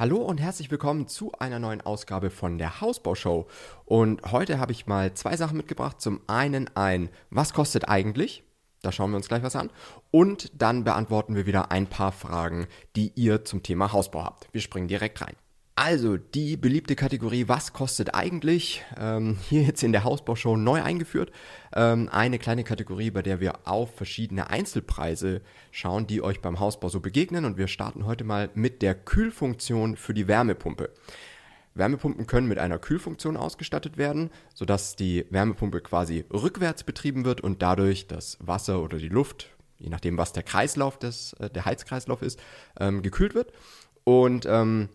Hallo und herzlich willkommen zu einer neuen Ausgabe von der Hausbaushow. Und heute habe ich mal zwei Sachen mitgebracht. Zum einen was kostet eigentlich? Da schauen wir uns gleich was an. Und dann beantworten wir wieder ein paar Fragen, die ihr zum Thema Hausbau habt. Wir springen direkt rein. Also, die beliebte Kategorie, was kostet eigentlich? Hier jetzt in der Hausbaushow neu eingeführt. Eine kleine Kategorie, bei der wir auf verschiedene Einzelpreise schauen, die euch beim Hausbau so begegnen. Und wir starten heute mal mit der Kühlfunktion für die Wärmepumpe. Wärmepumpen können mit einer Kühlfunktion ausgestattet werden, sodass die Wärmepumpe quasi rückwärts betrieben wird und dadurch das Wasser oder die Luft, je nachdem was der Heizkreislauf ist, gekühlt wird. Und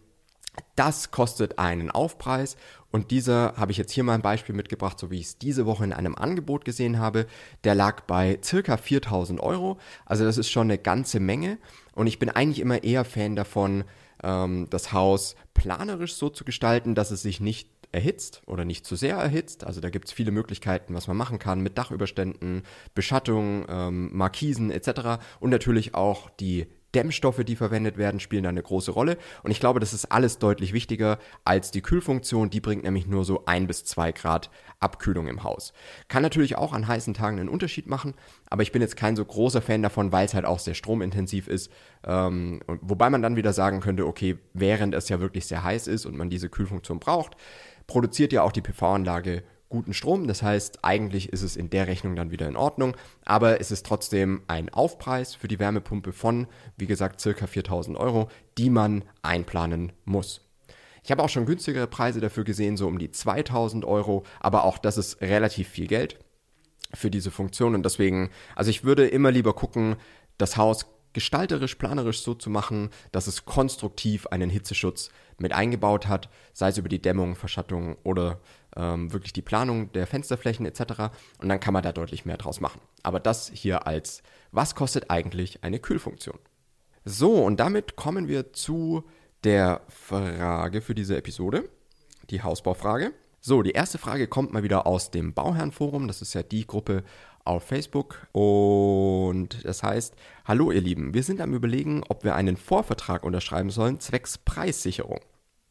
das kostet einen Aufpreis und dieser habe ich jetzt hier mal ein Beispiel mitgebracht, so wie ich es diese Woche in einem Angebot gesehen habe. Der lag bei circa 4.000 Euro, also das ist schon eine ganze Menge und ich bin eigentlich immer eher Fan davon, das Haus planerisch so zu gestalten, dass es sich nicht erhitzt oder nicht zu sehr erhitzt. Also da gibt es viele Möglichkeiten, was man machen kann mit Dachüberständen, Beschattung, Markisen etc. Und natürlich auch die Dämmstoffe, die verwendet werden, spielen da eine große Rolle. Und ich glaube, das ist alles deutlich wichtiger als die Kühlfunktion. Die bringt nämlich nur so 1 bis 2 Grad Abkühlung im Haus. Kann natürlich auch an heißen Tagen einen Unterschied machen, aber ich bin jetzt kein so großer Fan davon, weil es halt auch sehr stromintensiv ist. Wobei man dann wieder sagen könnte, okay, während es ja wirklich sehr heiß ist und man diese Kühlfunktion braucht, produziert ja auch die PV-Anlage guten Strom. Das heißt, eigentlich ist es in der Rechnung dann wieder in Ordnung, aber es ist trotzdem ein Aufpreis für die Wärmepumpe von, wie gesagt, ca. 4.000 Euro, die man einplanen muss. Ich habe auch schon günstigere Preise dafür gesehen, so um die 2.000 Euro, aber auch das ist relativ viel Geld für diese Funktion und deswegen, also ich würde immer lieber gucken, das Haus gestalterisch, planerisch so zu machen, dass es konstruktiv einen Hitzeschutz mit eingebaut hat, sei es über die Dämmung, Verschattung oder wirklich die Planung der Fensterflächen etc. Und dann kann man da deutlich mehr draus machen. Aber das hier als, was kostet eigentlich eine Kühlfunktion? So, und damit kommen wir zu der Frage für diese Episode, die Hausbaufrage. So, die erste Frage kommt mal wieder aus dem Bauherrenforum. Das ist ja die Gruppe auf Facebook. Und das heißt, hallo ihr Lieben, wir sind am Überlegen, ob wir einen Vorvertrag unterschreiben sollen, zwecks Preissicherung.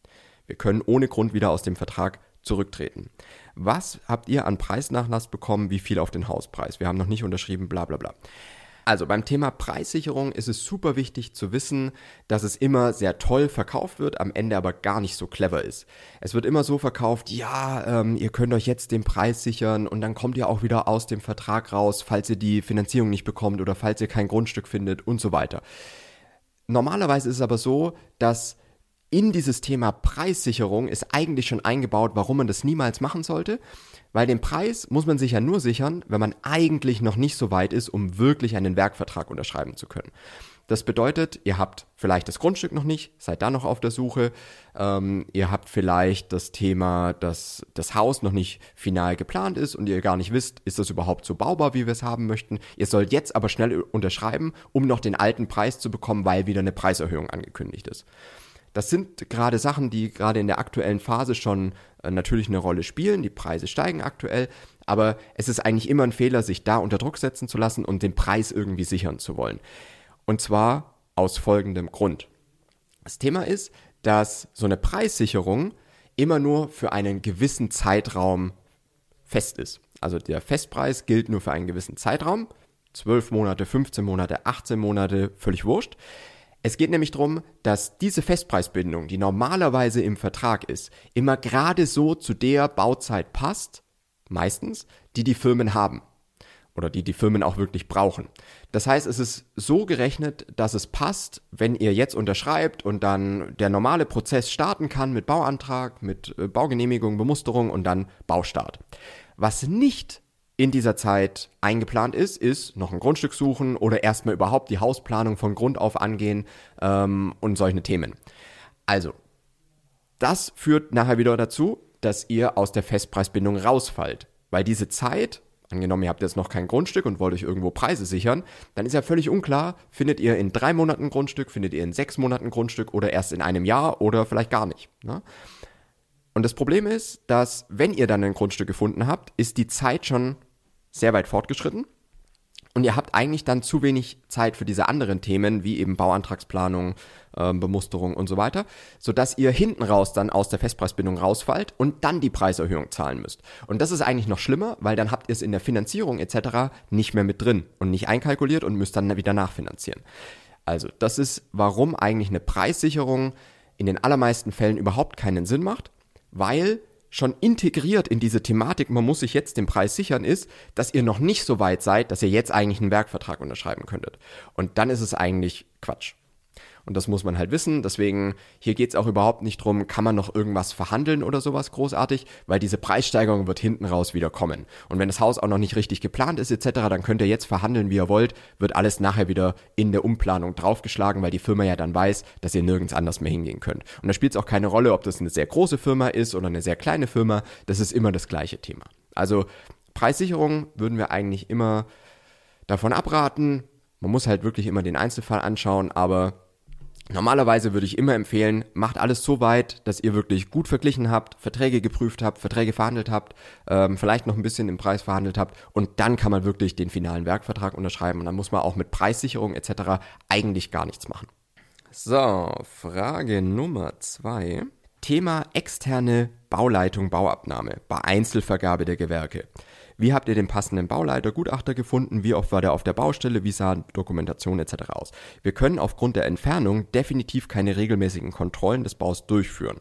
Wir können ohne Grund wieder aus dem Vertrag zurücktreten. Was habt ihr an Preisnachlass bekommen, wie viel auf den Hauspreis? Wir haben noch nicht unterschrieben, bla bla bla. Also beim Thema Preissicherung ist es super wichtig zu wissen, dass es immer sehr toll verkauft wird, am Ende aber gar nicht so clever ist. Es wird immer so verkauft, ja, ihr könnt euch jetzt den Preis sichern und dann kommt ihr auch wieder aus dem Vertrag raus, falls ihr die Finanzierung nicht bekommt oder falls ihr kein Grundstück findet und so weiter. Normalerweise ist es aber so, dass in dieses Thema Preissicherung ist eigentlich schon eingebaut, warum man das niemals machen sollte, weil den Preis muss man sich ja nur sichern, wenn man eigentlich noch nicht so weit ist, um wirklich einen Werkvertrag unterschreiben zu können. Das bedeutet, ihr habt vielleicht das Grundstück noch nicht, seid da noch auf der Suche, ihr habt vielleicht das Thema, dass das Haus noch nicht final geplant ist und ihr gar nicht wisst, ist das überhaupt so baubar, wie wir es haben möchten. Ihr sollt jetzt aber schnell unterschreiben, um noch den alten Preis zu bekommen, weil wieder eine Preiserhöhung angekündigt ist. Das sind gerade Sachen, die gerade in der aktuellen Phase schon natürlich eine Rolle spielen. Die Preise steigen aktuell, aber es ist eigentlich immer ein Fehler, sich da unter Druck setzen zu lassen und den Preis irgendwie sichern zu wollen. Und zwar aus folgendem Grund. Das Thema ist, dass so eine Preissicherung immer nur für einen gewissen Zeitraum fest ist. Also der Festpreis gilt nur für einen gewissen Zeitraum. 12 Monate, 15 Monate, 18 Monate, völlig wurscht. Es geht nämlich darum, dass diese Festpreisbindung, die normalerweise im Vertrag ist, immer gerade so zu der Bauzeit passt, meistens, die Firmen haben oder die Firmen auch wirklich brauchen. Das heißt, es ist so gerechnet, dass es passt, wenn ihr jetzt unterschreibt und dann der normale Prozess starten kann mit Bauantrag, mit Baugenehmigung, Bemusterung und dann Baustart. Was nicht in dieser Zeit eingeplant ist noch ein Grundstück suchen oder erstmal überhaupt die Hausplanung von Grund auf angehen und solche Themen. Also, das führt nachher wieder dazu, dass ihr aus der Festpreisbindung rausfallt. Weil diese Zeit, angenommen ihr habt jetzt noch kein Grundstück und wollt euch irgendwo Preise sichern, dann ist ja völlig unklar, findet ihr in 3 Monaten Grundstück, findet ihr in 6 Monaten Grundstück oder erst in einem Jahr oder vielleicht gar nicht. Ne? Und das Problem ist, dass wenn ihr dann ein Grundstück gefunden habt, ist die Zeit schon sehr weit fortgeschritten Und ihr habt eigentlich dann zu wenig Zeit für diese anderen Themen, wie eben Bauantragsplanung, Bemusterung und so weiter, sodass ihr hinten raus dann aus der Festpreisbindung rausfallt und dann die Preiserhöhung zahlen müsst. Und das ist eigentlich noch schlimmer, weil dann habt ihr es in der Finanzierung etc. nicht mehr mit drin und nicht einkalkuliert und müsst dann wieder nachfinanzieren. Also das ist, warum eigentlich eine Preissicherung in den allermeisten Fällen überhaupt keinen Sinn macht, weil schon integriert in diese Thematik, man muss sich jetzt den Preis sichern, ist, dass ihr noch nicht so weit seid, dass ihr jetzt eigentlich einen Werkvertrag unterschreiben könntet. Und dann ist es eigentlich Quatsch. Und das muss man halt wissen. Deswegen, hier geht es auch überhaupt nicht drum, kann man noch irgendwas verhandeln oder sowas großartig, weil diese Preissteigerung wird hinten raus wieder kommen. Und wenn das Haus auch noch nicht richtig geplant ist etc., dann könnt ihr jetzt verhandeln, wie ihr wollt, wird alles nachher wieder in der Umplanung draufgeschlagen, weil die Firma ja dann weiß, dass ihr nirgends anders mehr hingehen könnt. Und da spielt es auch keine Rolle, ob das eine sehr große Firma ist oder eine sehr kleine Firma, das ist immer das gleiche Thema. Also Preissicherung würden wir eigentlich immer davon abraten. Man muss halt wirklich immer den Einzelfall anschauen, aber normalerweise würde ich immer empfehlen, macht alles so weit, dass ihr wirklich gut verglichen habt, Verträge geprüft habt, Verträge verhandelt habt, vielleicht noch ein bisschen im Preis verhandelt habt und dann kann man wirklich den finalen Werkvertrag unterschreiben und dann muss man auch mit Preissicherung etc. eigentlich gar nichts machen. So, Frage Nummer 2. Thema externe Bauleitung, Bauabnahme bei Einzelvergabe der Gewerke. Wie habt ihr den passenden Bauleiter, Gutachter gefunden? Wie oft war der auf der Baustelle? Wie sah Dokumentation etc. aus? Wir können aufgrund der Entfernung definitiv keine regelmäßigen Kontrollen des Baus durchführen.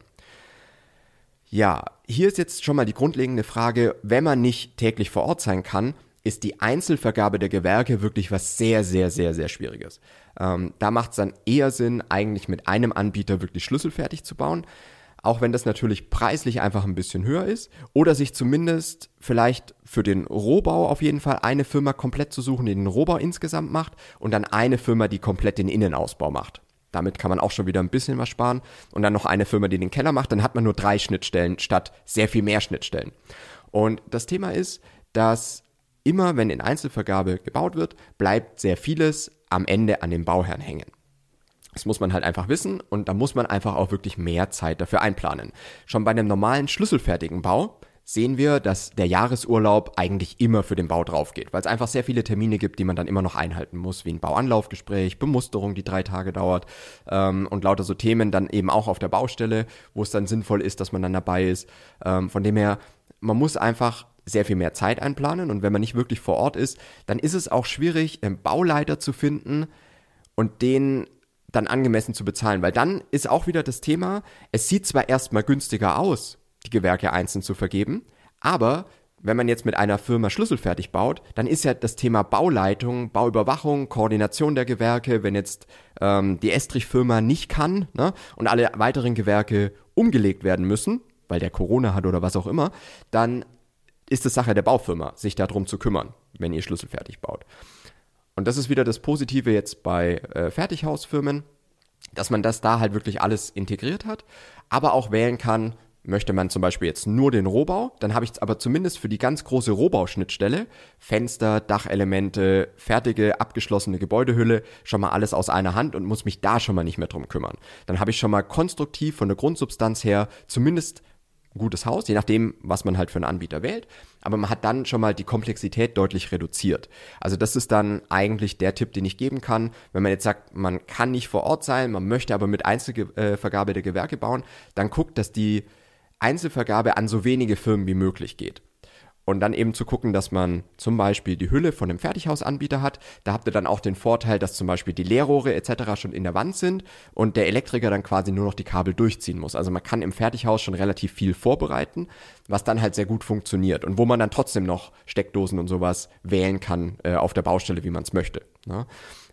Ja, hier ist jetzt schon mal die grundlegende Frage, wenn man nicht täglich vor Ort sein kann, ist die Einzelvergabe der Gewerke wirklich was sehr, sehr, sehr, sehr Schwieriges. Da macht es dann eher Sinn, eigentlich mit einem Anbieter wirklich schlüsselfertig zu bauen. Auch wenn das natürlich preislich einfach ein bisschen höher ist oder sich zumindest vielleicht für den Rohbau auf jeden Fall eine Firma komplett zu suchen, die den Rohbau insgesamt macht und dann eine Firma, die komplett den Innenausbau macht. Damit kann man auch schon wieder ein bisschen was sparen und dann noch eine Firma, die den Keller macht, dann hat man nur 3 Schnittstellen statt sehr viel mehr Schnittstellen. Und das Thema ist, dass immer, wenn in Einzelvergabe gebaut wird, bleibt sehr vieles am Ende an den Bauherrn hängen. Das muss man halt einfach wissen und da muss man einfach auch wirklich mehr Zeit dafür einplanen. Schon bei einem normalen schlüsselfertigen Bau sehen wir, dass der Jahresurlaub eigentlich immer für den Bau drauf geht, weil es einfach sehr viele Termine gibt, die man dann immer noch einhalten muss, wie ein Bauanlaufgespräch, Bemusterung, die 3 Tage dauert und lauter so Themen dann eben auch auf der Baustelle, wo es dann sinnvoll ist, dass man dann dabei ist. Von dem her, man muss einfach sehr viel mehr Zeit einplanen und wenn man nicht wirklich vor Ort ist, dann ist es auch schwierig, einen Bauleiter zu finden und den dann angemessen zu bezahlen, weil dann ist auch wieder das Thema, es sieht zwar erstmal günstiger aus, die Gewerke einzeln zu vergeben, aber wenn man jetzt mit einer Firma schlüsselfertig baut, dann ist ja das Thema Bauleitung, Bauüberwachung, Koordination der Gewerke, wenn jetzt die Estrich-Firma nicht kann, ne, und alle weiteren Gewerke umgelegt werden müssen, weil der Corona hat oder was auch immer, dann ist es Sache der Baufirma, sich darum zu kümmern, wenn ihr schlüsselfertig baut. Und das ist wieder das Positive jetzt bei Fertighausfirmen, dass man das da halt wirklich alles integriert hat, aber auch wählen kann, möchte man zum Beispiel jetzt nur den Rohbau, dann habe ich aber zumindest für die ganz große Rohbauschnittstelle, Fenster, Dachelemente, fertige, abgeschlossene Gebäudehülle, schon mal alles aus einer Hand und muss mich da schon mal nicht mehr drum kümmern. Dann habe ich schon mal konstruktiv von der Grundsubstanz her zumindest ein gutes Haus, je nachdem, was man halt für einen Anbieter wählt, aber man hat dann schon mal die Komplexität deutlich reduziert. Also das ist dann eigentlich der Tipp, den ich geben kann, wenn man jetzt sagt, man kann nicht vor Ort sein, man möchte aber mit Einzelvergabe der Gewerke bauen, dann guckt, dass die Einzelvergabe an so wenige Firmen wie möglich geht. Und dann eben zu gucken, dass man zum Beispiel die Hülle von einem Fertighausanbieter hat. Da habt ihr dann auch den Vorteil, dass zum Beispiel die Leerrohre etc. schon in der Wand sind und der Elektriker dann quasi nur noch die Kabel durchziehen muss. Also man kann im Fertighaus schon relativ viel vorbereiten, was dann halt sehr gut funktioniert und wo man dann trotzdem noch Steckdosen und sowas wählen kann auf der Baustelle, wie man es möchte. Ne?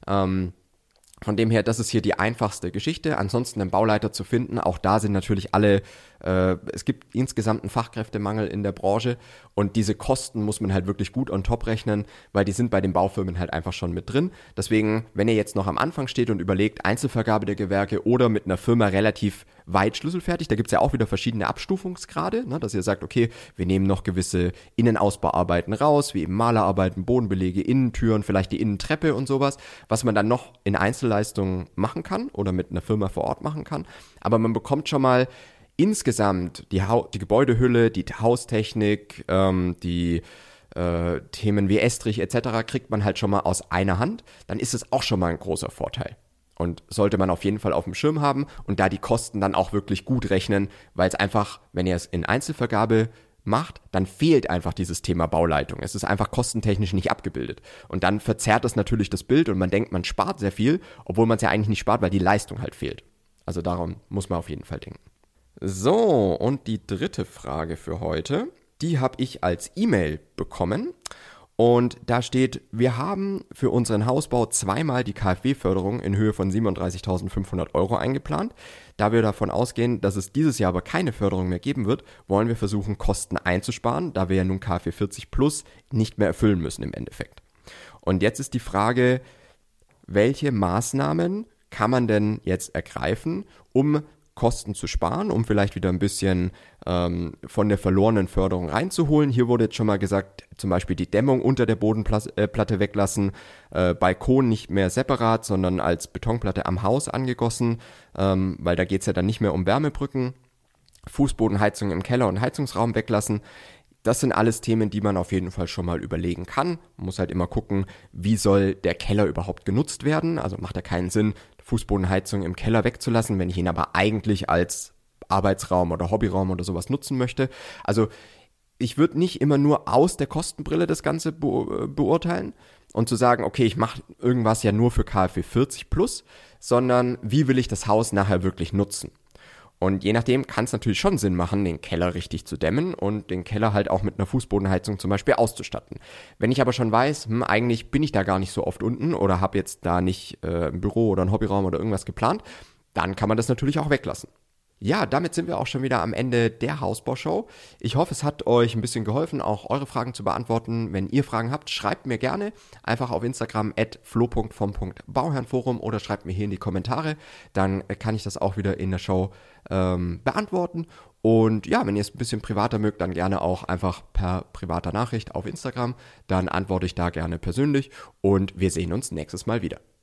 Von dem her, das ist hier die einfachste Geschichte. Ansonsten einen Bauleiter zu finden, auch da sind natürlich alle, es gibt insgesamt einen Fachkräftemangel in der Branche und diese Kosten muss man halt wirklich gut on top rechnen, weil die sind bei den Baufirmen halt einfach schon mit drin. Deswegen, wenn ihr jetzt noch am Anfang steht und überlegt, Einzelvergabe der Gewerke oder mit einer Firma relativ weit schlüsselfertig, da gibt es ja auch wieder verschiedene Abstufungsgrade, ne, dass ihr sagt, okay, wir nehmen noch gewisse Innenausbauarbeiten raus, wie eben Malerarbeiten, Bodenbelege, Innentüren, vielleicht die Innentreppe und sowas, was man dann noch in Einzelleistungen machen kann oder mit einer Firma vor Ort machen kann. Aber man bekommt schon mal insgesamt die Gebäudehülle, die Haustechnik, die Themen wie Estrich etc. kriegt man halt schon mal aus einer Hand, dann ist es auch schon mal ein großer Vorteil. Und sollte man auf jeden Fall auf dem Schirm haben und da die Kosten dann auch wirklich gut rechnen, weil es einfach, wenn ihr es in Einzelvergabe macht, dann fehlt einfach dieses Thema Bauleitung. Es ist einfach kostentechnisch nicht abgebildet. Und dann verzerrt es natürlich das Bild und man denkt, man spart sehr viel, obwohl man es ja eigentlich nicht spart, weil die Leistung halt fehlt. Also darum muss man auf jeden Fall denken. So, und die dritte Frage für heute, die habe ich als E-Mail bekommen. Und da steht, wir haben für unseren Hausbau zweimal die KfW-Förderung in Höhe von 37.500 € eingeplant. Da wir davon ausgehen, dass es dieses Jahr aber keine Förderung mehr geben wird, wollen wir versuchen, Kosten einzusparen, da wir ja nun KfW 40 Plus nicht mehr erfüllen müssen im Endeffekt. Und jetzt ist die Frage, welche Maßnahmen kann man denn jetzt ergreifen, um Kosten zu sparen, um vielleicht wieder ein bisschen von der verlorenen Förderung reinzuholen. Hier wurde jetzt schon mal gesagt, zum Beispiel die Dämmung unter der Bodenplatte weglassen, Balkon nicht mehr separat, sondern als Betonplatte am Haus angegossen, weil da geht es ja dann nicht mehr um Wärmebrücken, Fußbodenheizung im Keller und Heizungsraum weglassen. Das sind alles Themen, die man auf jeden Fall schon mal überlegen kann. Man muss halt immer gucken, wie soll der Keller überhaupt genutzt werden. Also macht ja keinen Sinn, Fußbodenheizung im Keller wegzulassen, wenn ich ihn aber eigentlich als Arbeitsraum oder Hobbyraum oder sowas nutzen möchte. Also ich würde nicht immer nur aus der Kostenbrille das Ganze beurteilen und zu sagen, okay, ich mache irgendwas ja nur für KfW 40 plus, sondern wie will ich das Haus nachher wirklich nutzen? Und je nachdem kann es natürlich schon Sinn machen, den Keller richtig zu dämmen und den Keller halt auch mit einer Fußbodenheizung zum Beispiel auszustatten. Wenn ich aber schon weiß, eigentlich bin ich da gar nicht so oft unten oder habe jetzt da nicht ein Büro oder einen Hobbyraum oder irgendwas geplant, dann kann man das natürlich auch weglassen. Ja, damit sind wir auch schon wieder am Ende der Hausbaushow. Ich hoffe, es hat euch ein bisschen geholfen, auch eure Fragen zu beantworten. Wenn ihr Fragen habt, schreibt mir gerne einfach auf Instagram @flo.vom.bauherrenforum oder schreibt mir hier in die Kommentare. Dann kann ich das auch wieder in der Show beantworten. Und ja, wenn ihr es ein bisschen privater mögt, dann gerne auch einfach per privater Nachricht auf Instagram. Dann antworte ich da gerne persönlich und wir sehen uns nächstes Mal wieder.